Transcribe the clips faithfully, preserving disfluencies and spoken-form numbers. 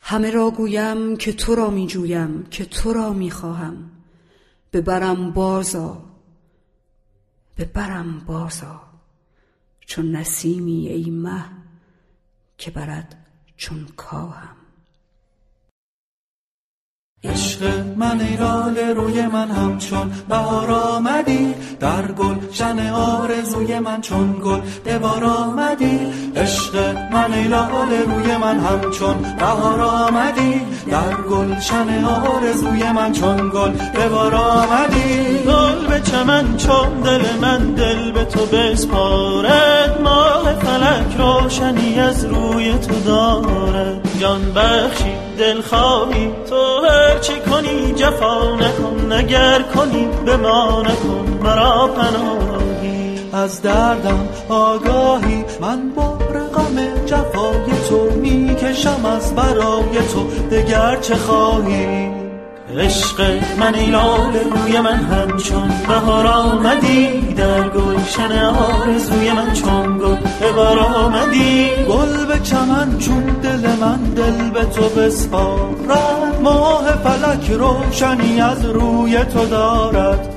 همه را گویم که تو را می جویم، که تو را می خواهم. ببرم بازا، ببرم بازا، چون نسیمی ای مه که برد چون کاهم. عشق من ای لاله روی من همچون بهار آمدی، در گلشن آرزوی من چون گل به بار آمدی. عشق من ای لاله روی من همچون بهار آمدی، در گلشن آرزوی من چون گل به بار آمدی. گل به چمن چون دل من دل به تو بسپارد، ماه فلک روشنی از روی تو دارد. جان بخشی دل خواهی تو هر چی کنی جفا نکن، اگر کنی به ما نکن مرا پناهی. از دردم آگاهی من بار غم جفای تو میکشم از برای تو، دگر چه خواهی؟ عشق من ای لاله روی من همچون بهار آمدی، در گلشن آرزوی من چون گل به بار آمدی. گل به چمن چون دل من دل به تو بسپارد، ماه فلک روشنی از روی تو دارد.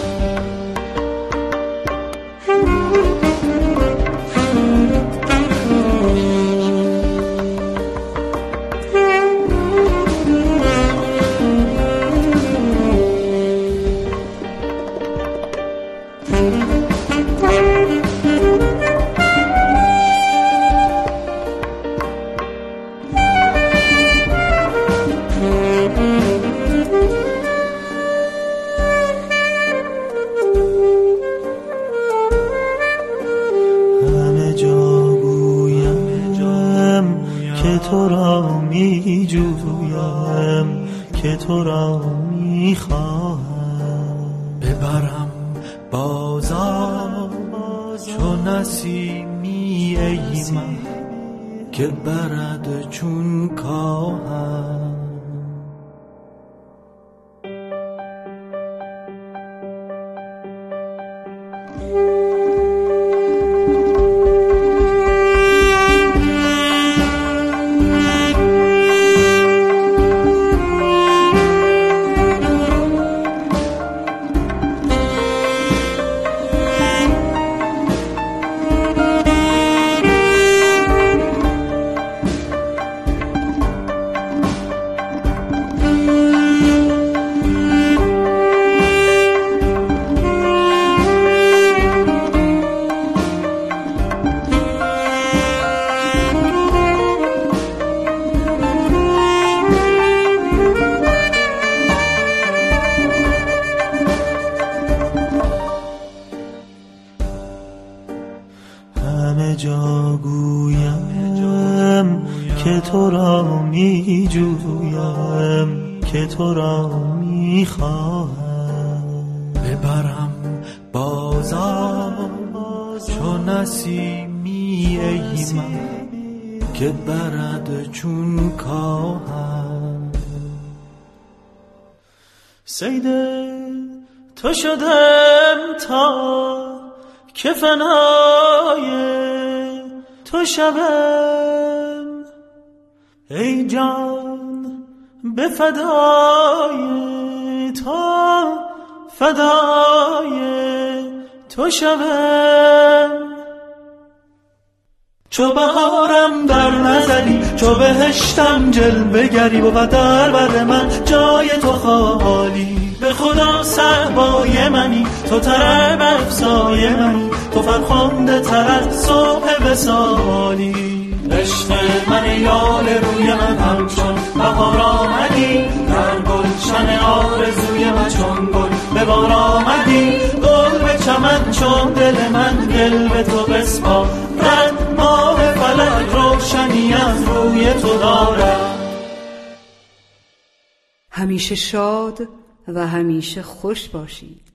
تو را می جویم، که تو را می خواهم. ببرم بازا چون نسیمی ای مه که برد چون کاهم. همه جا گویم که تو را می جویم، که تو را می خواهم. ببرم بازا چون نسیمی ای مه که برد چون کاهم. صید تو شدم تا که فنای تو شبم، ای جان به فدای تو فدای تو شبم. چو بهارم در نظری چو بهشتم جلوه گری، بود در بر من جای تو خالی. به خدا صحبای منی تو طرب افزای منی، تو فرخنده تر از صبح وصالی. عشق من ای لاله روی من همچون بهار آمدی، در گلشن آرزوی من چون گل به بار آمدی. گل به چمن چون دل من دل به تو بسپارد، ماه فلک روشنی از روی تو دارد. همیشه شاد و همیشه خوش باشید.